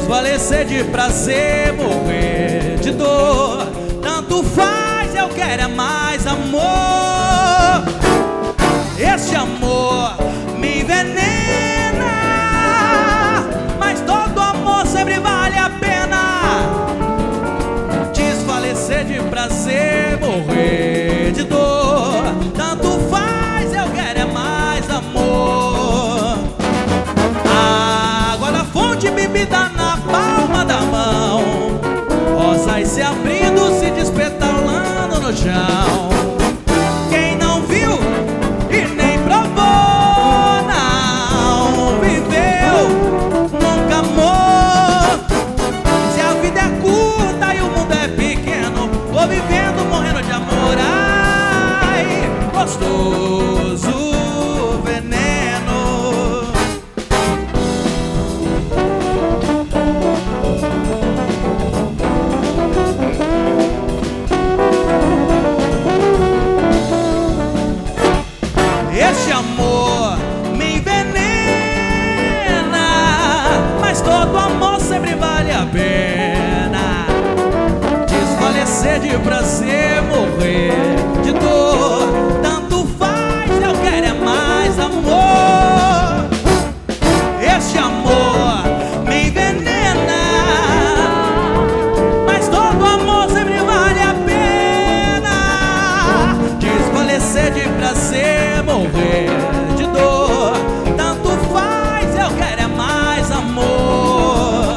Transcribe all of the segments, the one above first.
desfalecer de prazer, morrer de dor. Tanto faz, eu quero é mais amor. Este amor me envenena, mas todo amor sempre vale a pena. Desfalecer de prazer, morrer de dor. Tanto faz, eu quero é mais amor. Água da fonte bebida na palma da mão, rosas se abrindo, se despetalando no chão. Quem não viu e nem provou, não viveu, nunca amou. Se a vida é curta e o mundo é pequeno, vou vivendo, morrendo de amor. Ai, gostoso veneno. Este amor me envenena, mas todo amor sempre vale a pena. Desfalecer de prazer, morrer de dor. Tanto faz, eu quero é mais amor. Este amor me envenena, mas todo amor sempre vale a pena. Desfalecer de prazer, morrer de dor. Tanto faz, eu quero é mais amor.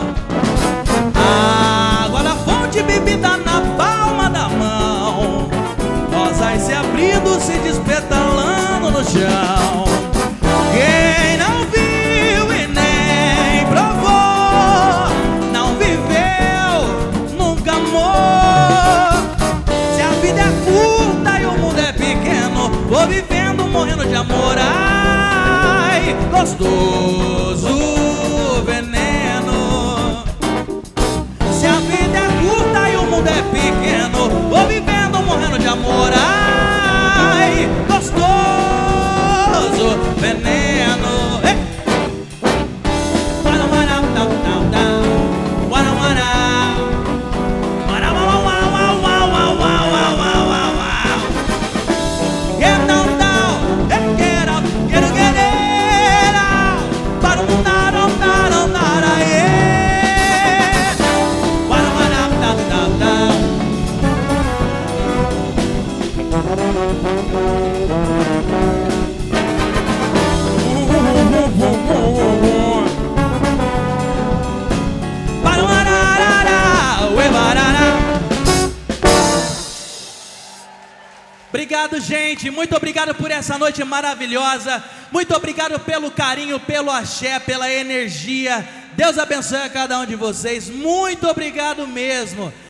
Água da fonte bebida na palma da mão, rosas se abrindo, se despetalando no chão. Quem não viu e nem provou, não viveu, nunca amou. Se a vida é curta e o mundo é pequeno, vou vivendo, morrendo de amor. Ai, gostoso veneno. Se a vida é curta e o mundo é pequeno, vou vivendo, morrendo de amor. Ai, gostoso veneno. Hey! Obrigado, gente, muito obrigado por essa noite maravilhosa. Muito obrigado pelo carinho, pelo axé, pela energia. Deus abençoe a cada um de vocês. Muito obrigado mesmo.